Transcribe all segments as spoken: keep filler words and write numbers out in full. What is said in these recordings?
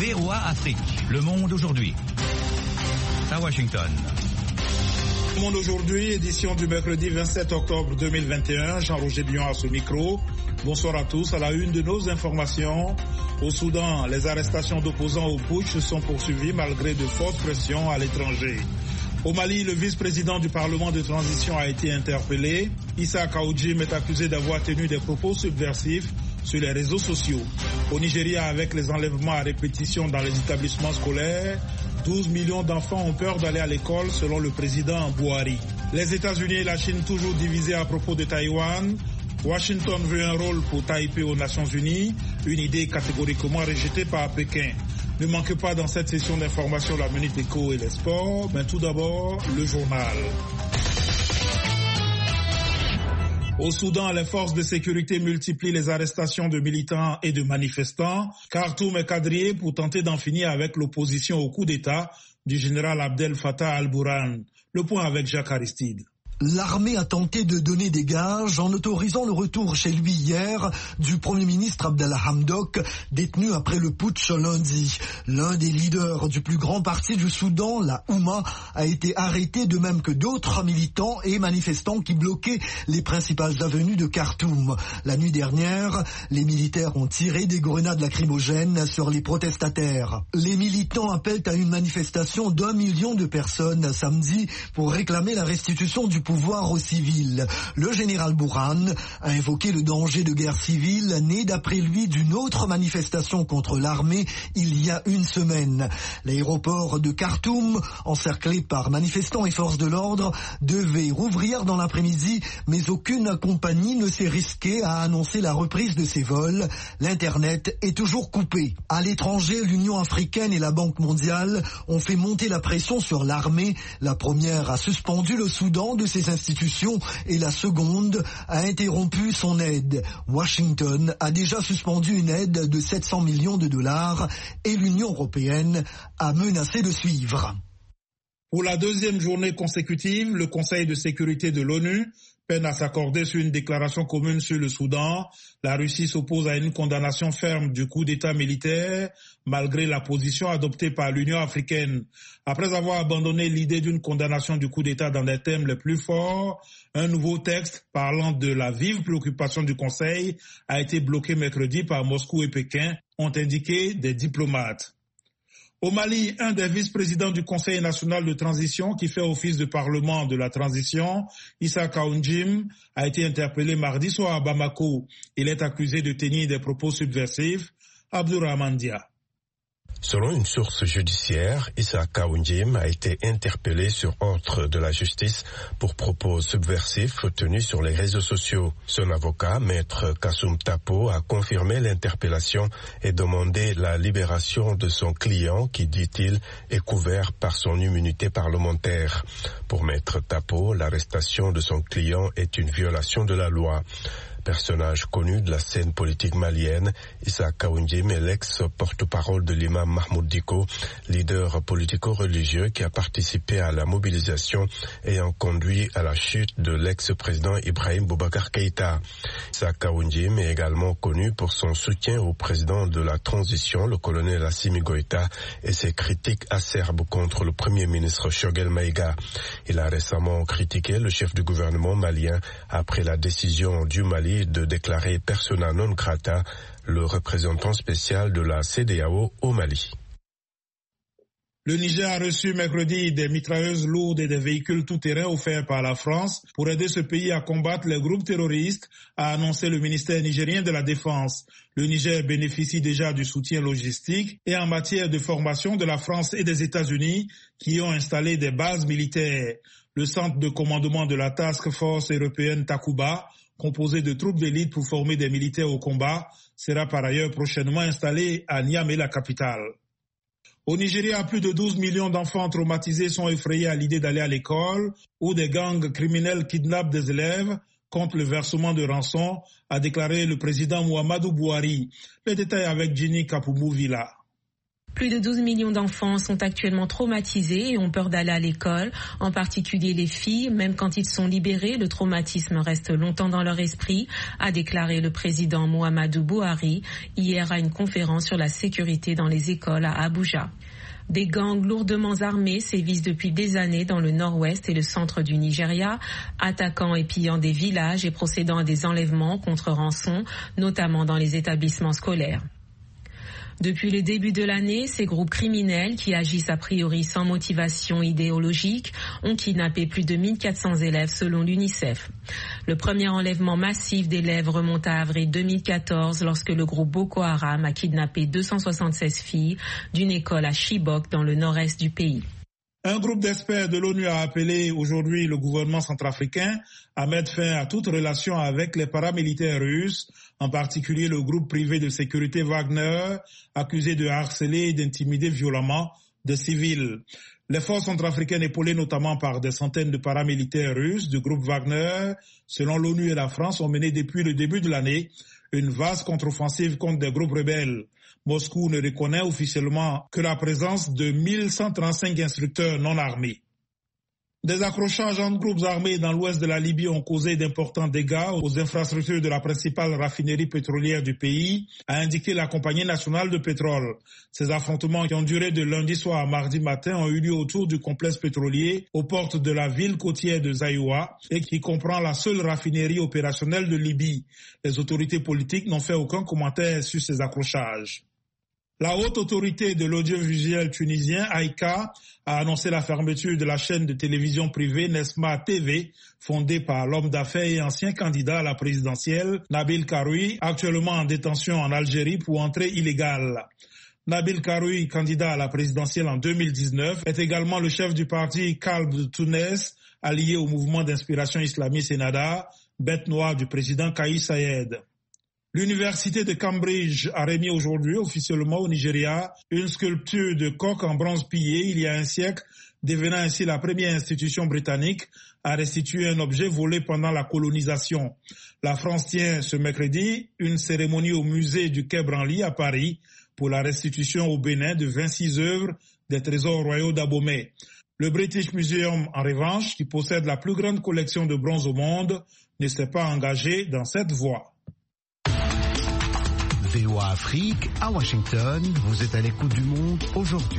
V O A Afrique. Le monde aujourd'hui. À Washington. Le monde aujourd'hui, édition du mercredi vingt-sept octobre deux mille vingt et un. Jean-Roger Bion à ce micro. Bonsoir à tous. À la une de nos informations, au Soudan, les arrestations d'opposants au putsch se sont poursuivies malgré de fortes pressions à l'étranger. Au Mali, le vice-président du Parlement de transition a été interpellé. Issa Kaoudjim est accusé d'avoir tenu des propos subversifs sur les réseaux sociaux. Au Nigeria, avec les enlèvements à répétition dans les établissements scolaires, douze millions d'enfants ont peur d'aller à l'école selon le président Buhari. Les États-Unis et la Chine toujours divisés à propos de Taïwan. Washington veut un rôle pour Taipei aux Nations Unies, une idée catégoriquement rejetée par Pékin. Ne manquez pas dans cette session d'information la Minute Éco et les sports, mais tout d'abord le journal. Au Soudan, les forces de sécurité multiplient les arrestations de militants et de manifestants. Khartoum est quadrillé pour tenter d'en finir avec l'opposition au coup d'État du général Abdel Fattah al-Burhan. Le point avec Jacques Aristide. L'armée a tenté de donner des gages en autorisant le retour chez lui hier du Premier ministre Abdallah Hamdok, détenu après le putsch lundi. L'un des leaders du plus grand parti du Soudan, la Ouma, a été arrêté, de même que d'autres militants et manifestants qui bloquaient les principales avenues de Khartoum. La nuit dernière, les militaires ont tiré des grenades lacrymogènes sur les protestataires. Les militants appellent à une manifestation d'un million de personnes samedi pour réclamer la restitution du pouvoir aux civils. Le général Burhan a invoqué le danger de guerre civile né d'après lui d'une autre manifestation contre l'armée il y a une semaine. L'aéroport de Khartoum, encerclé par manifestants et forces de l'ordre, devait rouvrir dans l'après-midi, mais aucune compagnie ne s'est risquée à annoncer la reprise de ses vols. L'Internet est toujours coupé. À l'étranger, l'Union africaine et la Banque mondiale ont fait monter la pression sur l'armée. La première a suspendu le Soudan de ses institutions et la seconde a interrompu son aide. Washington a déjà suspendu une aide de sept cents millions de dollars et l'Union européenne a menacé de suivre. Pour la deuxième journée consécutive, le Conseil de sécurité de l'ONU peine à s'accorder sur une déclaration commune sur le Soudan. La Russie s'oppose à une condamnation ferme du coup d'État militaire, malgré la position adoptée par l'Union africaine. Après avoir abandonné l'idée d'une condamnation du coup d'État dans les thèmes les plus forts, un nouveau texte parlant de la vive préoccupation du Conseil a été bloqué mercredi par Moscou et Pékin, ont indiqué des diplomates. Au Mali, un des vice-présidents du Conseil national de transition qui fait office de parlement de la transition, Issa Kaoudjim, a été interpellé mardi soir à Bamako. Il est accusé de tenir des propos subversifs. Abdourahmane Dia. Selon une source judiciaire, Issa Kaoudjim a été interpellé sur ordre de la justice pour propos subversifs tenus sur les réseaux sociaux. Son avocat, maître Kassoum Tapo, a confirmé l'interpellation et demandé la libération de son client qui, dit-il, est couvert par son immunité parlementaire. Pour maître Tapo, l'arrestation de son client est une violation de la loi. Personnage connu de la scène politique malienne, Issa Kaoudjim est l'ex-porte-parole de l'imam Mahmoud Dicko, leader politico-religieux qui a participé à la mobilisation ayant conduit à la chute de l'ex-président Ibrahim Boubacar Keïta. Issa Kaoudjim est également connu pour son soutien au président de la transition, le colonel Assimi Goïta, et ses critiques acerbes contre le premier ministre Choguel Maïga. Il a récemment critiqué le chef du gouvernement malien après la décision du Mali de déclarer persona non grata le représentant spécial de la C E D E A O au Mali. Le Niger a reçu mercredi des mitrailleuses lourdes et des véhicules tout-terrain offerts par la France pour aider ce pays à combattre les groupes terroristes, a annoncé le ministère nigérien de la Défense. Le Niger bénéficie déjà du soutien logistique et en matière de formation de la France et des États-Unis qui ont installé des bases militaires. Le centre de commandement de la Task Force européenne Takuba, composé de troupes d'élite pour former des militaires au combat, sera par ailleurs prochainement installé à Niamey, la capitale. Au Nigeria, plus de douze millions d'enfants traumatisés sont effrayés à l'idée d'aller à l'école où des gangs criminels kidnappent des élèves contre le versement de rançon, a déclaré le président Muhammadu Buhari. Les détails avec Ginny Kapoumou Villa. Plus de douze millions d'enfants sont actuellement traumatisés et ont peur d'aller à l'école, en particulier les filles. Même quand ils sont libérés, le traumatisme reste longtemps dans leur esprit, a déclaré le président Muhammadu Buhari hier à une conférence sur la sécurité dans les écoles à Abuja. Des gangs lourdement armés sévissent depuis des années dans le nord-ouest et le centre du Nigeria, attaquant et pillant des villages et procédant à des enlèvements contre rançon, notamment dans les établissements scolaires. Depuis le début de l'année, ces groupes criminels qui agissent a priori sans motivation idéologique ont kidnappé plus de mille quatre cents élèves selon l'UNICEF. Le premier enlèvement massif d'élèves remonte à avril deux mille quatorze lorsque le groupe Boko Haram a kidnappé deux cent soixante-seize filles d'une école à Chibok dans le nord-est du pays. Un groupe d'experts de l'ONU a appelé aujourd'hui le gouvernement centrafricain à mettre fin à toute relation avec les paramilitaires russes, en particulier le groupe privé de sécurité Wagner, accusé de harceler et d'intimider violemment des civils. Les forces centrafricaines épaulées notamment par des centaines de paramilitaires russes du groupe Wagner, selon l'ONU et la France, ont mené depuis le début de l'année une vaste contre-offensive contre des groupes rebelles. Moscou ne reconnaît officiellement que la présence de mille cent trente-cinq instructeurs non armés. Des accrochages entre groupes armés dans l'ouest de la Libye ont causé d'importants dégâts aux infrastructures de la principale raffinerie pétrolière du pays, a indiqué la Compagnie nationale de pétrole. Ces affrontements qui ont duré de lundi soir à mardi matin ont eu lieu autour du complexe pétrolier aux portes de la ville côtière de Zaïoua et qui comprend la seule raffinerie opérationnelle de Libye. Les autorités politiques n'ont fait aucun commentaire sur ces accrochages. La haute autorité de l'audiovisuel tunisien, Aïka, a annoncé la fermeture de la chaîne de télévision privée Nesma T V, fondée par l'homme d'affaires et ancien candidat à la présidentielle, Nabil Karoui, actuellement en détention en Algérie pour entrée illégale. Nabil Karoui, candidat à la présidentielle en deux mille dix-neuf, est également le chef du parti Kalb de Tunis, allié au mouvement d'inspiration islamiste Ennahda, bête noire du président Kais Saied. L'université de Cambridge a remis aujourd'hui officiellement au Nigeria une sculpture de coq en bronze pillé il y a un siècle, devenant ainsi la première institution britannique à restituer un objet volé pendant la colonisation. La France tient ce mercredi une cérémonie au musée du Quai Branly à Paris pour la restitution au Bénin de vingt-six œuvres des trésors royaux d'Abomey. Le British Museum, en revanche, qui possède la plus grande collection de bronze au monde, ne s'est pas engagé dans cette voie. V O A Afrique, à Washington, vous êtes à l'écoute du monde aujourd'hui.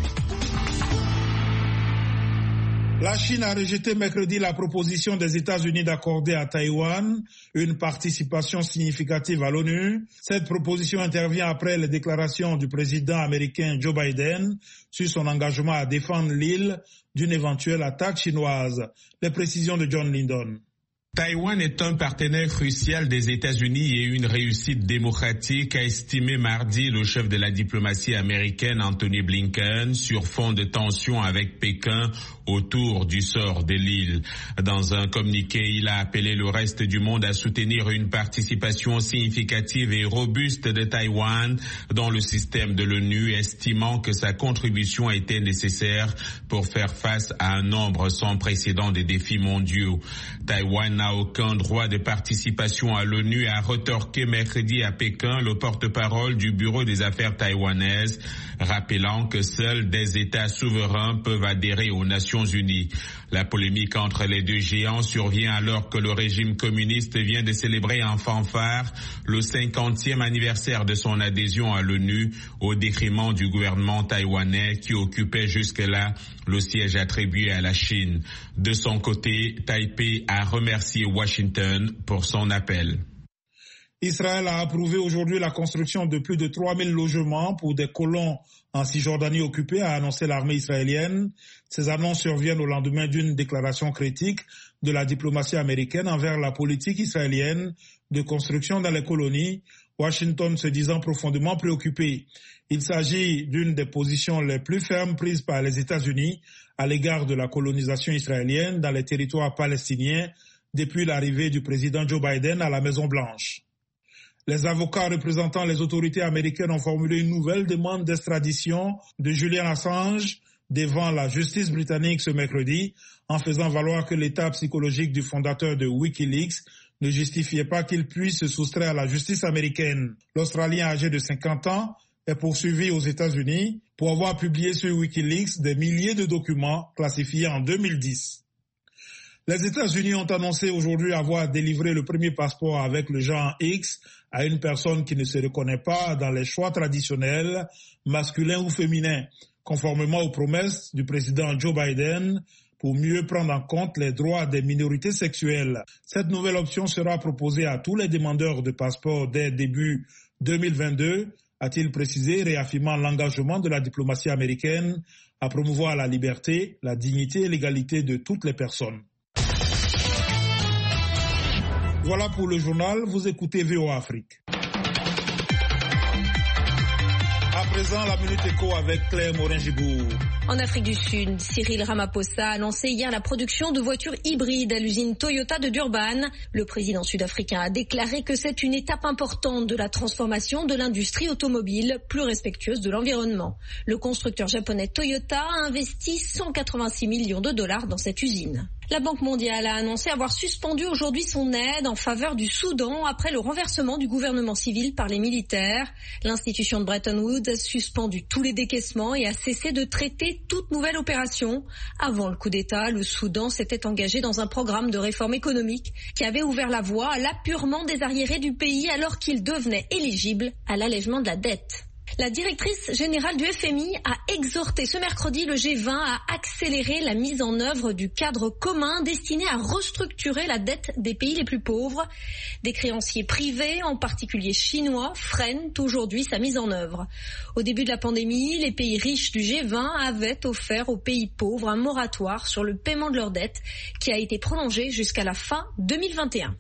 La Chine a rejeté mercredi la proposition des États-Unis d'accorder à Taïwan une participation significative à l'ONU. Cette proposition intervient après les déclarations du président américain Joe Biden sur son engagement à défendre l'île d'une éventuelle attaque chinoise. Les précisions de John Lyndon. Taïwan est un partenaire crucial des États-Unis et une réussite démocratique, a estimé mardi le chef de la diplomatie américaine Anthony Blinken sur fond de tensions avec Pékin autour du sort de l'île. Dans un communiqué, il a appelé le reste du monde à soutenir une participation significative et robuste de Taïwan dans le système de l'ONU, estimant que sa contribution était nécessaire pour faire face à un nombre sans précédent de défis mondiaux. Taïwan n'a aucun droit de participation à l'ONU, a retorqué mercredi à Pékin le porte-parole du Bureau des affaires taïwanaises, rappelant que seuls des États souverains peuvent adhérer aux Nations Unies. La polémique entre les deux géants survient alors que le régime communiste vient de célébrer en fanfare le cinquantième anniversaire de son adhésion à l'ONU au détriment du gouvernement taïwanais qui occupait jusque-là le siège attribué à la Chine. De son côté, Taipei a remercié Washington pour son appel. Israël a approuvé aujourd'hui la construction de plus de trois mille logements pour des colons en Cisjordanie occupée, a annoncé l'armée israélienne. Ces annonces surviennent au lendemain d'une déclaration critique de la diplomatie américaine envers la politique israélienne de construction dans les colonies, Washington se disant profondément préoccupé. Il s'agit d'une des positions les plus fermes prises par les États-Unis à l'égard de la colonisation israélienne dans les territoires palestiniens depuis l'arrivée du président Joe Biden à la Maison-Blanche. Les avocats représentant les autorités américaines ont formulé une nouvelle demande d'extradition de Julian Assange devant la justice britannique ce mercredi, en faisant valoir que l'état psychologique du fondateur de Wikileaks ne justifiait pas qu'il puisse se soustraire à la justice américaine. L'Australien âgé de cinquante ans est poursuivi aux États-Unis pour avoir publié sur Wikileaks des milliers de documents classifiés en deux mille dix. Les États-Unis ont annoncé aujourd'hui avoir délivré le premier passeport avec le genre X à une personne qui ne se reconnaît pas dans les choix traditionnels, masculins ou féminins, conformément aux promesses du président Joe Biden pour mieux prendre en compte les droits des minorités sexuelles. Cette nouvelle option sera proposée à tous les demandeurs de passeport dès début deux mille vingt-deux, a-t-il précisé, réaffirmant l'engagement de la diplomatie américaine à promouvoir la liberté, la dignité et l'égalité de toutes les personnes. Voilà pour le journal, vous écoutez V O A Afrique. À présent, la Minute Éco avec Claire Morin-Gibourg. En Afrique du Sud, Cyril Ramaphosa a annoncé hier la production de voitures hybrides à l'usine Toyota de Durban. Le président sud-africain a déclaré que c'est une étape importante de la transformation de l'industrie automobile, plus respectueuse de l'environnement. Le constructeur japonais Toyota a investi cent quatre-vingt-six millions de dollars dans cette usine. La Banque mondiale a annoncé avoir suspendu aujourd'hui son aide en faveur du Soudan après le renversement du gouvernement civil par les militaires. L'institution de Bretton Woods a suspendu tous les décaissements et a cessé de traiter toute nouvelle opération. Avant le coup d'État, le Soudan s'était engagé dans un programme de réforme économique qui avait ouvert la voie à l'apurement des arriérés du pays alors qu'il devenait éligible à l'allègement de la dette. La directrice générale du F M I a exhorté ce mercredi le G vingt à accélérer la mise en œuvre du cadre commun destiné à restructurer la dette des pays les plus pauvres. Des créanciers privés, en particulier chinois, freinent aujourd'hui sa mise en œuvre. Au début de la pandémie, les pays riches du G vingt avaient offert aux pays pauvres un moratoire sur le paiement de leurs dettes qui a été prolongé jusqu'à la fin deux mille vingt et un.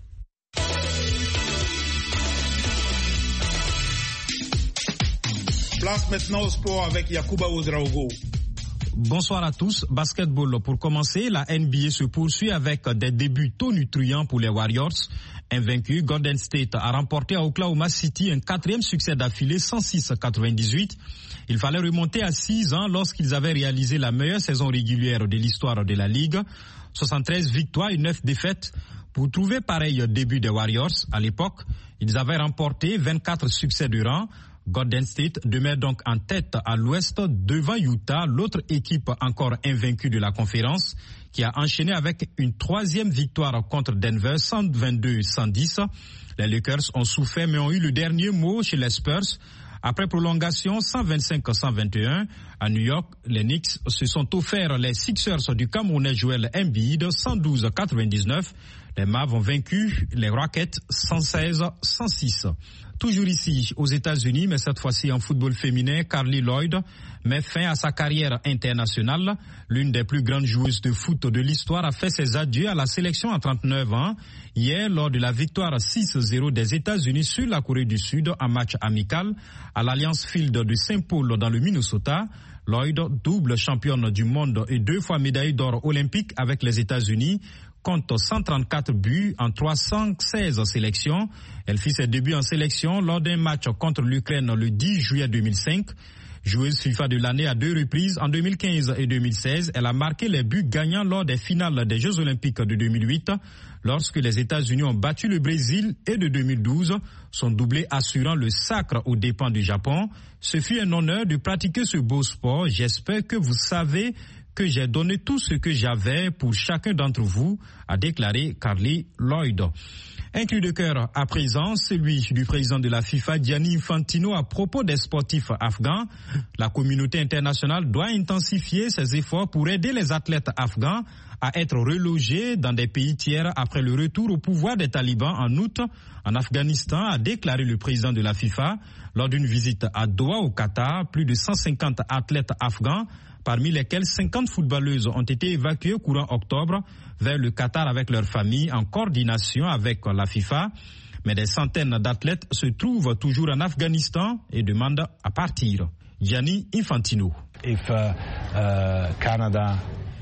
Place maintenant au sport avec Yacouba Ouedraogo. Bonsoir à tous. Basketball pour commencer. La N B A se poursuit avec des débuts tonitruants pour les Warriors. Invaincu, Golden State a remporté à Oklahoma City un quatrième succès d'affilée, cent six à quatre-vingt-dix-huit. Il fallait remonter à six ans lorsqu'ils avaient réalisé la meilleure saison régulière de l'histoire de la Ligue. soixante-treize victoires et neuf défaites. Pour trouver pareil début des Warriors, à l'époque, ils avaient remporté vingt-quatre succès de rang. Golden State demeure donc en tête à l'ouest devant Utah, l'autre équipe encore invaincue de la conférence, qui a enchaîné avec une troisième victoire contre Denver, cent vingt-deux à cent dix. Les Lakers ont souffert mais ont eu le dernier mot chez les Spurs. Après prolongation, cent vingt-cinq à cent vingt et un, à New York, les Knicks se sont offerts les Sixers du Camerounais Joel Embiid, cent douze à quatre-vingt-dix-neuf. Les Mavs ont vaincu les Rockets, cent seize à cent six. Toujours ici, aux États-Unis, mais cette fois-ci en football féminin, Carli Lloyd met fin à sa carrière internationale. L'une des plus grandes joueuses de foot de l'histoire a fait ses adieux à la sélection à trente-neuf ans. Hier, lors de la victoire six à zéro des États-Unis sur la Corée du Sud en match amical à l'Alliance Field de Saint-Paul dans le Minnesota, Lloyd, double championne du monde et deux fois médaille d'or olympique avec les États-Unis, compte cent trente-quatre buts en trois cent seize sélections. Elle fit ses débuts en sélection lors d'un match contre l'Ukraine le dix juillet deux mille cinq. Joueuse FIFA de l'année à deux reprises en deux mille quinze et deux mille seize, elle a marqué les buts gagnants lors des finales des Jeux Olympiques de deux mille huit, lorsque les États-Unis ont battu le Brésil, et de deux mille douze, son doublé assurant le sacre aux dépens du Japon. Ce fut un honneur de pratiquer ce beau sport. J'espère que vous savez que j'ai donné tout ce que j'avais pour chacun d'entre vous, a déclaré Carli Lloyd. Un cri de cœur à présent, celui du président de la FIFA, Gianni Infantino, à propos des sportifs afghans. La communauté internationale doit intensifier ses efforts pour aider les athlètes afghans à être relogés dans des pays tiers après le retour au pouvoir des talibans en août en Afghanistan, a déclaré le président de la FIFA lors d'une visite à Doha au Qatar. Plus de cent cinquante athlètes afghans, parmi lesquels cinquante footballeuses, ont été évacuées courant octobre vers le Qatar avec leurs familles en coordination avec la FIFA. Mais des centaines d'athlètes se trouvent toujours en Afghanistan et demandent à partir. Gianni Infantino. If, uh, uh, Canada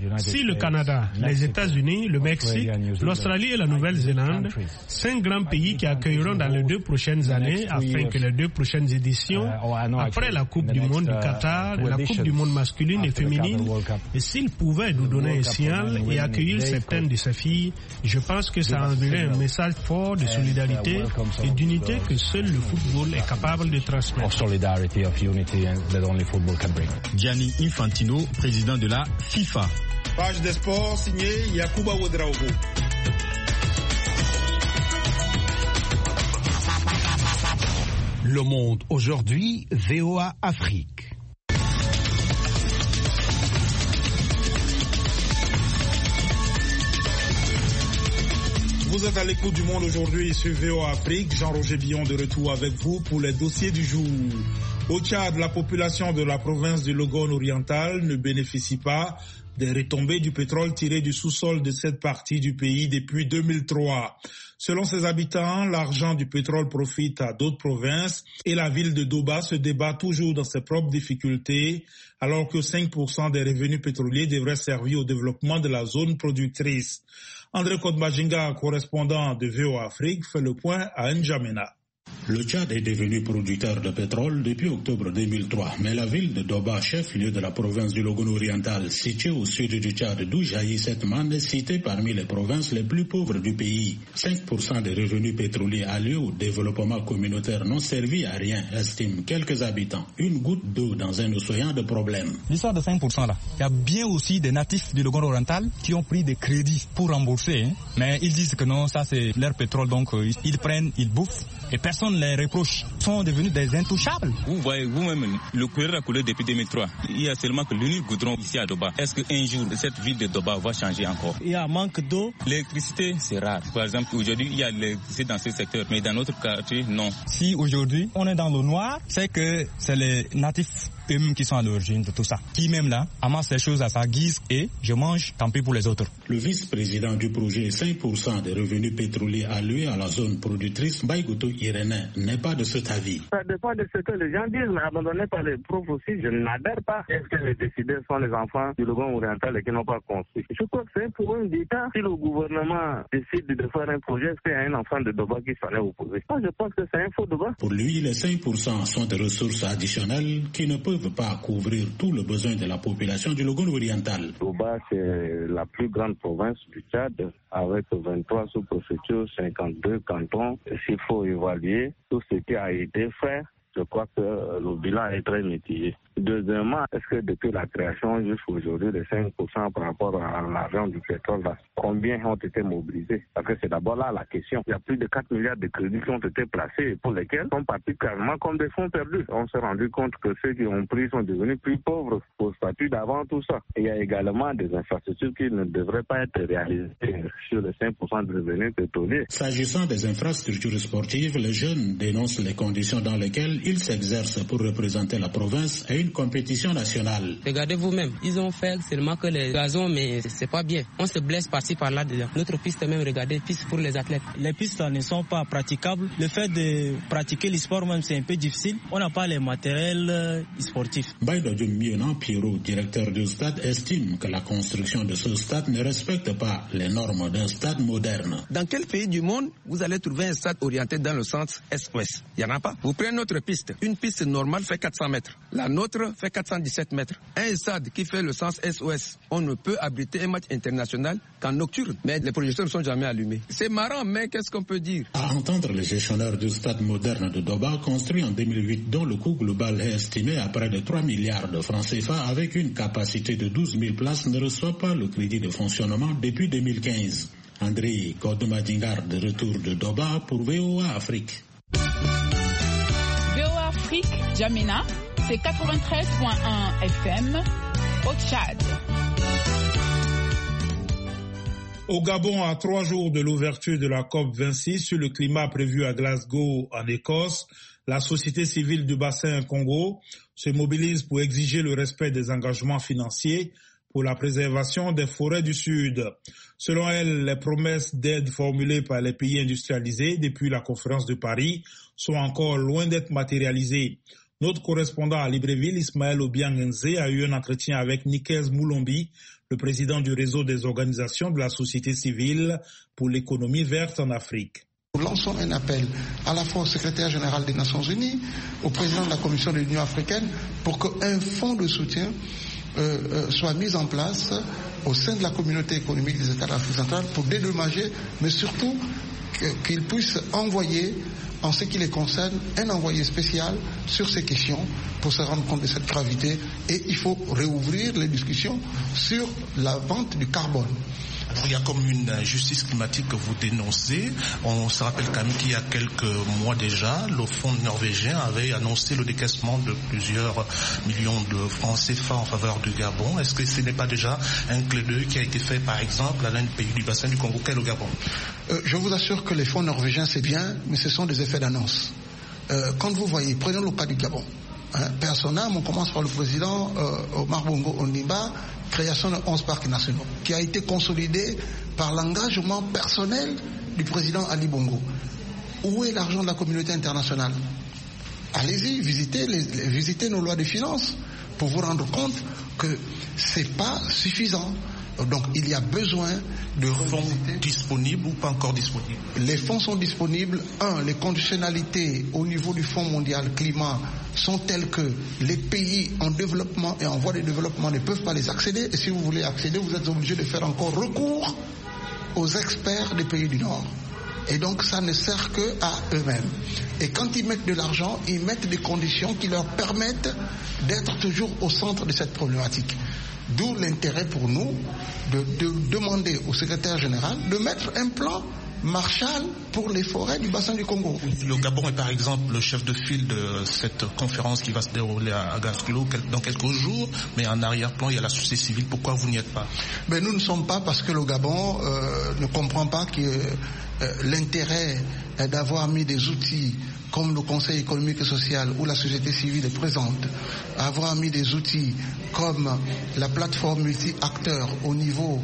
Si le Canada, les États-Unis, le Mexique, l'Australie et la Nouvelle-Zélande, cinq grands pays qui accueilleront dans les deux prochaines années, afin que les deux prochaines éditions, après la Coupe du Monde du Qatar, la Coupe du Monde masculine et féminine, et s'ils pouvaient nous donner un signal et accueillir certaines de ces filles, je pense que ça enverrait un message fort de solidarité et d'unité que seul le football est capable de transmettre. Gianni Infantino, président de la FIFA. Page des sports signée Yacouba Ouedraogo. Le Monde aujourd'hui, V O A Afrique. Vous êtes à l'écoute du Monde aujourd'hui sur V O A Afrique. Jean-Roger Billon de retour avec vous pour les dossiers du jour. Au Tchad, la population de la province du Logone oriental ne bénéficie pas des retombées du pétrole tiré du sous-sol de cette partie du pays depuis deux mille trois. Selon ses habitants, l'argent du pétrole profite à d'autres provinces et la ville de Doba se débat toujours dans ses propres difficultés, alors que cinq pour cent des revenus pétroliers devraient servir au développement de la zone productrice. André Kodmajinga, correspondant de V O A Afrique, fait le point à N'Djamena. Le Tchad est devenu producteur de pétrole depuis octobre deux mille trois, mais la ville de Doba, chef-lieu de la province du Logone oriental, située au sud du Tchad, d'où jaillit cette manne, est citée parmi les provinces les plus pauvres du pays. cinq pour cent des revenus pétroliers alliés au développement communautaire n'ont servi à rien, estiment quelques habitants. Une goutte d'eau dans un océan de problèmes. L'histoire de cinq pour cent là, il y a bien aussi des natifs du Logone oriental qui ont pris des crédits pour rembourser, hein, mais ils disent que non, ça c'est leur pétrole, donc euh, ils prennent, ils bouffent et personne les reproche, sont devenus des intouchables. Vous voyez vous-même, le courrier a coulé depuis deux mille trois. Il y a seulement que l'unique goudron ici à Doba. Est-ce qu'un jour, cette ville de Doba va changer encore? Il y a un manque d'eau. L'électricité, c'est rare. Par exemple, aujourd'hui, il y a l'électricité dans ce secteur, mais dans notre quartier, non. Si aujourd'hui, on est dans le noir, c'est que c'est les natifs eux-mêmes qui sont à l'origine de tout ça. Qui même là, amasse les choses à sa guise et je mange, tant pis pour les autres. Le vice-président du projet cinq pour cent des revenus pétroliers alloués à la zone productrice, Baïgoutou Irénée, n'est pas de cet avis. Ça dépend de ce que les gens disent, mais abandonné par les profs aussi, je n'adhère pas. Est-ce que les décideurs sont les enfants du Logone oriental et qui n'ont pas construit? Je crois que c'est un problème d'État. Si le gouvernement décide de faire un projet, est-ce qu'il y a un enfant de Doba qui s'en est opposé? Moi, je pense que c'est un faux débat. Pour lui, les cinq pour cent sont des ressources additionnelles qui ne peuvent pas couvrir tout le besoin de la population du Logone oriental. Doba, c'est la plus grande province du Tchad, avec vingt-trois sous-préfectures, cinquante-deux cantons. S'il faut évaluer tout ce qui a été fait, je crois que le bilan est très mitigé. Deuxièmement, est-ce que depuis la création jusqu'à aujourd'hui, les cinq pour cent par rapport à l'argent du pétrole, là, combien ont été mobilisés? Parce que c'est d'abord là la question. Il y a plus de quatre milliards de crédits qui ont été placés pour lesquels sont partis carrément comme des fonds perdus. On s'est rendu compte que ceux qui ont pris sont devenus plus pauvres au statut d'avant tout ça. Et il y a également des infrastructures qui ne devraient pas être réalisées sur les cinq pour cent de revenus pétroliers. S'agissant des infrastructures sportives, les jeunes dénoncent les conditions dans lesquelles ils s'exercent pour représenter la province et une compétition nationale. Regardez vous-même, ils ont fait seulement que les gazons, mais c'est pas bien. On se blesse par-ci par-là dedans. Notre piste même, regardez, piste pour les athlètes. Les pistes ne sont pas praticables. Le fait de pratiquer le sport même, c'est un peu difficile. On n'a pas les matériels sportifs. Baïdodjoum Mionan Pierrot, directeur du stade, estime que la construction de ce stade ne respecte pas les normes d'un stade moderne. Dans quel pays du monde vous allez trouver un stade orienté dans le sens est-ouest? Il n'y en a pas. Vous prenez notre piste. Une piste normale fait quatre cents mètres. La nôtre fait quatre cent dix-sept mètres. Un stade qui fait le sens est-ouest, on ne peut abriter un match international qu'en nocturne. Mais les projecteurs ne sont jamais allumés. C'est marrant, mais qu'est-ce qu'on peut dire? À entendre le gestionnaire du stade moderne de Doba, construit en deux mille huit, dont le coût global est estimé à près de trois milliards de francs C F A, avec une capacité de douze mille places, ne reçoit pas le crédit de fonctionnement depuis deux mille quinze. André Kodoumadingar, de retour de Doba pour V O A Afrique. Afrique, N'Djamena, c'est quatre-vingt-treize virgule un F M au Tchad. Au Gabon, à trois jours de l'ouverture de la COP vingt-six sur le climat prévue à Glasgow, en Écosse, la société civile du bassin Congo se mobilise pour exiger le respect des engagements financiers pour la préservation des forêts du Sud. Selon elle, les promesses d'aide formulées par les pays industrialisés depuis la conférence de Paris sont encore loin d'être matérialisées. Notre correspondant à Libreville, Ismaël Obiangenze, a eu un entretien avec Nikez Moulombi, le président du réseau des organisations de la société civile pour l'économie verte en Afrique. Nous lançons un appel à la fois au secrétaire général des Nations Unies, au président de la Commission de l'Union africaine, pour qu'un fonds de soutien euh, euh, soit mis en place au sein de la communauté économique des États d'Afrique centrale pour dédommager, mais surtout qu'ils puissent envoyer, en ce qui les concerne, un envoyé spécial sur ces questions pour se rendre compte de cette gravité. Et il faut réouvrir les discussions sur la vente du carbone. Alors, il y a comme une injustice climatique que vous dénoncez. On se rappelle quand même qu'il y a quelques mois déjà, le fonds norvégien avait annoncé le décaissement de plusieurs millions de francs C F A en faveur du Gabon. Est-ce que ce n'est pas déjà un clin d'œil qui a été fait, par exemple, à l'un des pays du bassin du Congo qu'est le Gabon? euh, Je vous assure que les fonds norvégiens, c'est bien, mais ce sont des effets d'annonce. Euh, quand vous voyez, prenons le cas du Gabon. Hein, personnellement, on commence par le président euh, Omar Bongo Ondimba, création de onze parcs nationaux, qui a été consolidé par l'engagement personnel du président Ali Bongo. Où est l'argent de la communauté internationale? Allez-y, visitez, les, les, visitez nos lois de finances pour vous rendre compte que c'est pas suffisant. Donc il y a besoin de fonds disponibles ou pas encore disponibles? Les fonds sont disponibles. Un, les conditionnalités au niveau du Fonds mondial climat sont telles que les pays en développement et en voie de développement ne peuvent pas les accéder. Et si vous voulez accéder, vous êtes obligé de faire encore recours aux experts des pays du Nord. Et donc ça ne sert que à eux-mêmes. Et quand ils mettent de l'argent, ils mettent des conditions qui leur permettent d'être toujours au centre de cette problématique. D'où l'intérêt pour nous de, de demander au secrétaire général de mettre un plan Marshall pour les forêts du bassin du Congo. Le Gabon est par exemple le chef de file de cette conférence qui va se dérouler à Gasclo dans quelques jours, mais en arrière-plan il y a la société civile. Pourquoi vous n'y êtes pas? Ben, nous ne sommes pas parce que le Gabon euh, ne comprend pas que euh, l'intérêt est d'avoir mis des outils comme le Conseil économique et social où la société civile est présente, avoir mis des outils comme la plateforme multi-acteurs au niveau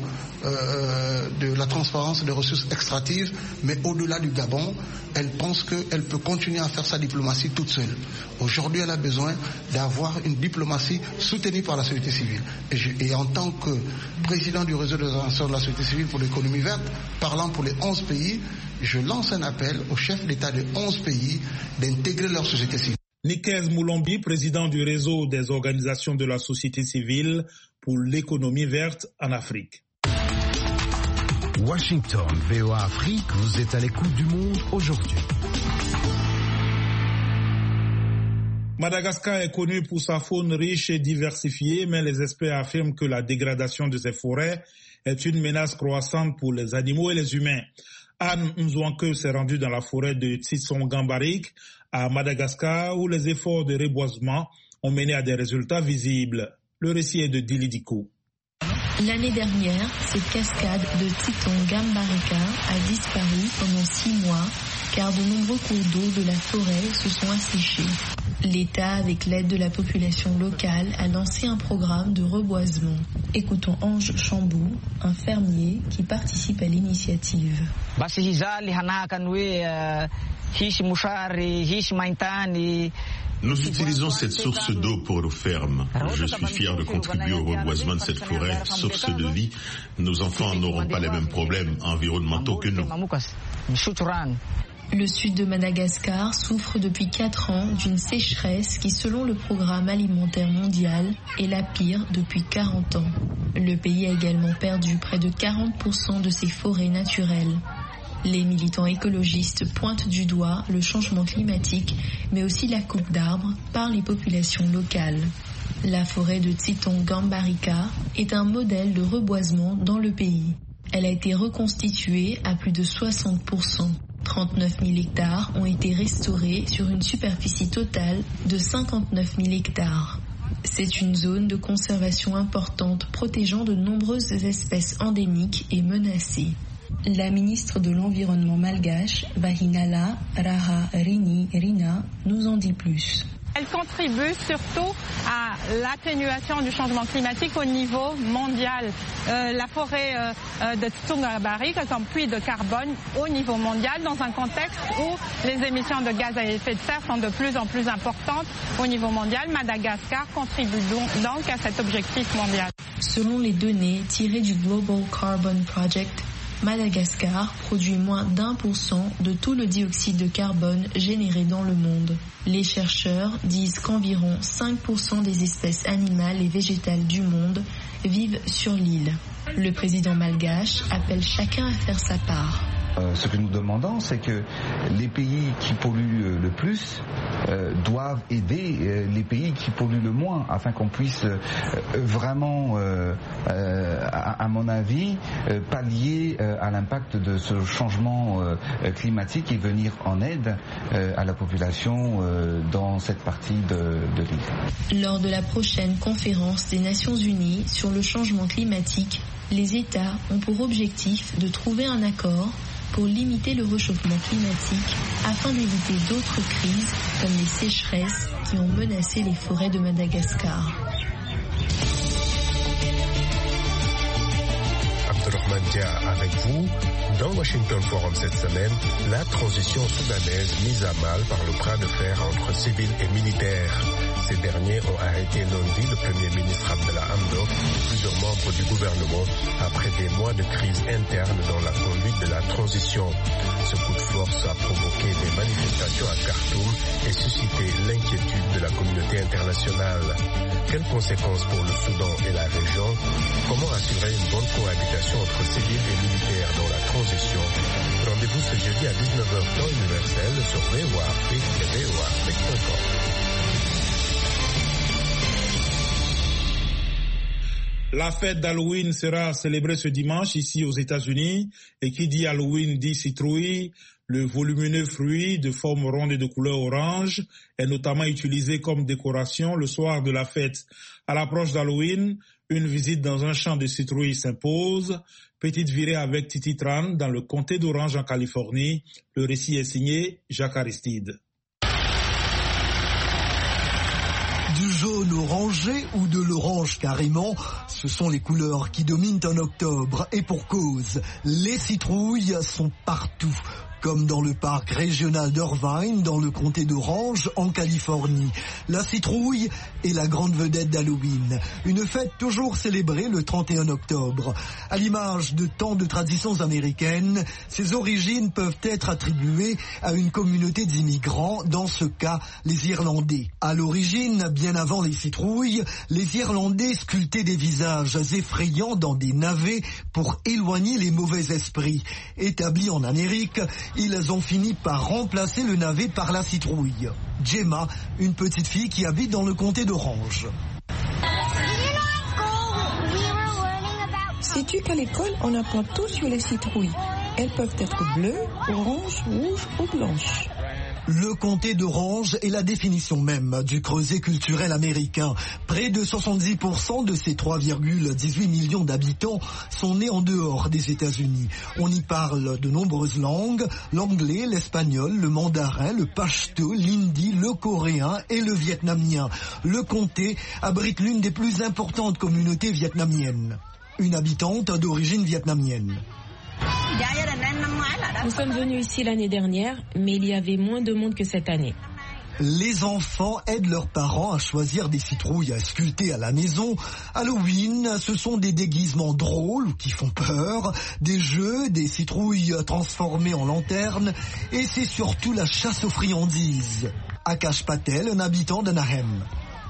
euh, de la transparence des ressources extractives, mais au-delà du Gabon, elle pense qu'elle peut continuer à faire sa diplomatie toute seule. Aujourd'hui, elle a besoin d'avoir une diplomatie soutenue par la société civile. Et, je, et en tant que président du réseau des organisations de la société civile pour l'économie verte, parlant pour les onze pays, je lance un appel aux chefs d'État de onze pays d'intégrer leur société civile. Nikez Moulombi, président du réseau des organisations de la société civile pour l'économie verte en Afrique. Washington, V O A Afrique, vous êtes à l'écoute du monde aujourd'hui. Madagascar est connu pour sa faune riche et diversifiée, mais les experts affirment que la dégradation de ses forêts est une menace croissante pour les animaux et les humains. Anne Mzouanke s'est rendue dans la forêt de Tsitsong-Gambarik à Madagascar où les efforts de reboisement ont mené à des résultats visibles. Le récit est de Dili Diko. L'année dernière, cette cascade de Tsitsong-Gambarika a disparu pendant six mois car de nombreux cours d'eau de la forêt se sont asséchés. L'État, avec l'aide de la population locale, a lancé un programme de reboisement. Écoutons Ange Chambou, un fermier qui participe à l'initiative. Nous utilisons cette source d'eau pour nos fermes. Je suis fier de contribuer au reboisement de cette forêt, source de vie. Nos enfants n'auront pas les mêmes problèmes environnementaux que nous. Le sud de Madagascar souffre depuis quatre ans d'une sécheresse qui, selon le Programme alimentaire mondial, est la pire depuis quarante ans. Le pays a également perdu près de quarante pour cent de ses forêts naturelles. Les militants écologistes pointent du doigt le changement climatique, mais aussi la coupe d'arbres par les populations locales. La forêt de Tsitsong-Gambarika est un modèle de reboisement dans le pays. Elle a été reconstituée à plus de soixante pour cent. trente-neuf mille hectares ont été restaurés sur une superficie totale de cinquante-neuf mille hectares. C'est une zone de conservation importante protégeant de nombreuses espèces endémiques et menacées. La ministre de l'Environnement malgache, Vahinala Raha Rini Rina, nous en dit plus. Elle contribue surtout à l'atténuation du changement climatique au niveau mondial. Euh, la forêt euh, de Tungabari est un puits de carbone au niveau mondial dans un contexte où les émissions de gaz à effet de serre sont de plus en plus importantes au niveau mondial. Madagascar contribue donc à cet objectif mondial. Selon les données tirées du Global Carbon Project, Madagascar produit moins d'un pour cent de tout le dioxyde de carbone généré dans le monde. Les chercheurs disent qu'environ cinq pour cent des espèces animales et végétales du monde vivent sur l'île. Le président malgache appelle chacun à faire sa part. Euh, ce que nous demandons, c'est que les pays qui polluent le plus euh, doivent aider euh, les pays qui polluent le moins, afin qu'on puisse euh, vraiment, euh, euh, à, à mon avis, euh, pallier euh, à l'impact de ce changement euh, climatique et venir en aide euh, à la population euh, dans cette partie de, de l'île. Lors de la prochaine conférence des Nations Unies sur le changement climatique, les États ont pour objectif de trouver un accord pour limiter le réchauffement climatique afin d'éviter d'autres crises comme les sécheresses qui ont menacé les forêts de Madagascar. Abdelrahman Dia avec vous. Dans Washington Forum cette semaine, la transition soudanaise mise à mal par le bras de fer entre civils et militaires. Ces derniers ont arrêté lundi le Premier ministre Abdallah Hamdok et plusieurs membres du gouvernement après des mois de crise interne dans la conduite de la transition. Ce coup de force a provoqué des manifestations à Khartoum et suscité l'inquiétude de la communauté internationale. Quelles conséquences pour le Soudan et la région? Comment assurer une bonne cohabitation entre civils et militaires dans la transition? Rendez-vous ce jeudi à dix-neuf heures temps universel sur V O A Afrique et V O A Afrique point com. La fête d'Halloween sera célébrée ce dimanche ici aux États-Unis. Et qui dit Halloween dit citrouille. Le volumineux fruit de forme ronde et de couleur orange est notamment utilisé comme décoration le soir de la fête. À l'approche d'Halloween, une visite dans un champ de citrouilles s'impose. Petite virée avec Titi Tran dans le comté d'Orange en Californie. Le récit est signé Jacques Aristide. Du jaune orangé ou de l'orange carrément, ce sont les couleurs qui dominent en octobre. Et pour cause, les citrouilles sont partout. Comme dans le parc régional d'Irvine, dans le comté d'Orange, en Californie. La citrouille est la grande vedette d'Halloween. Une fête toujours célébrée le trente et un octobre. À l'image de tant de traditions américaines, ses origines peuvent être attribuées à une communauté d'immigrants, dans ce cas, les Irlandais. À l'origine, bien avant les citrouilles, les Irlandais sculptaient des visages effrayants dans des navets pour éloigner les mauvais esprits. Établis en Amérique, ils ont fini par remplacer le navet par la citrouille. Gemma, une petite fille qui habite dans le comté d'Orange. Sais-tu qu'à l'école, on apprend tout sur les citrouilles? Elles peuvent être bleues, oranges, rouges ou blanches. Le comté d'Orange est la définition même du creuset culturel américain. Près de soixante-dix pour cent de ces trois virgule dix-huit millions d'habitants sont nés en dehors des États-Unis. On y parle de nombreuses langues, l'anglais, l'espagnol, le mandarin, le pachto, l'hindi, le coréen et le vietnamien. Le comté abrite l'une des plus importantes communautés vietnamiennes. Une habitante d'origine vietnamienne. Nous sommes venus ici l'année dernière, mais il y avait moins de monde que cette année. Les enfants aident leurs parents à choisir des citrouilles à sculpter à la maison. Halloween, ce sont des déguisements drôles ou qui font peur, des jeux, des citrouilles transformées en lanternes, et c'est surtout la chasse aux friandises. Akash Patel, un habitant d'Anaheim.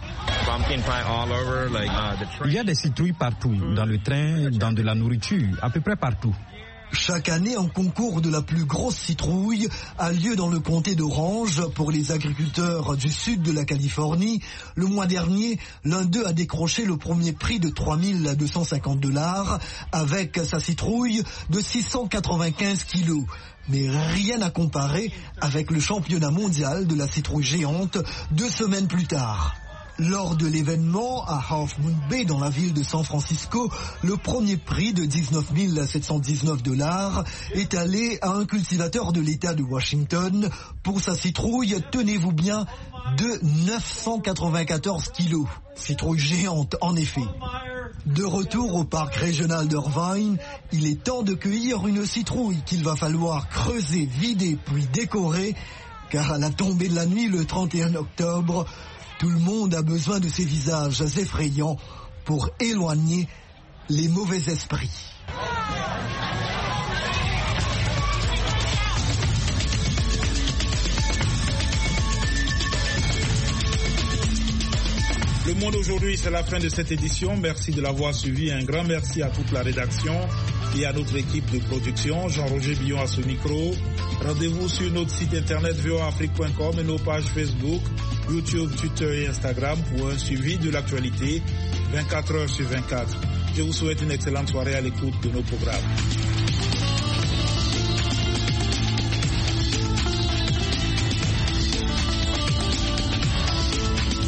Il y a des citrouilles partout, dans le train, dans de la nourriture, à peu près partout. Chaque année, un concours de la plus grosse citrouille a lieu dans le comté d'Orange pour les agriculteurs du sud de la Californie. Le mois dernier, l'un d'eux a décroché le premier prix de trois mille deux cent cinquante dollars avec sa citrouille de six cent quatre-vingt-quinze kilos. Mais rien à comparer avec le championnat mondial de la citrouille géante deux semaines plus tard. Lors de l'événement à Half Moon Bay dans la ville de San Francisco, le premier prix de dix-neuf mille sept cent dix-neuf dollars est allé à un cultivateur de l'État de Washington pour sa citrouille, tenez-vous bien, de neuf cent quatre-vingt-quatorze kilos. Citrouille géante en effet. De retour au parc régional d'Irvine, il est temps de cueillir une citrouille qu'il va falloir creuser, vider puis décorer, car à la tombée de la nuit le trente et un octobre, tout le monde a besoin de ces visages effrayants pour éloigner les mauvais esprits. Le Monde aujourd'hui, c'est la fin de cette édition. Merci de l'avoir suivi. Un grand merci à toute la rédaction et à notre équipe de production. Jean-Roger Billon à ce micro. Rendez-vous sur notre site internet v o a afrique point com et nos pages Facebook, YouTube, Twitter et Instagram pour un suivi de l'actualité vingt-quatre heures sur vingt-quatre. Je vous souhaite une excellente soirée à l'écoute de nos programmes.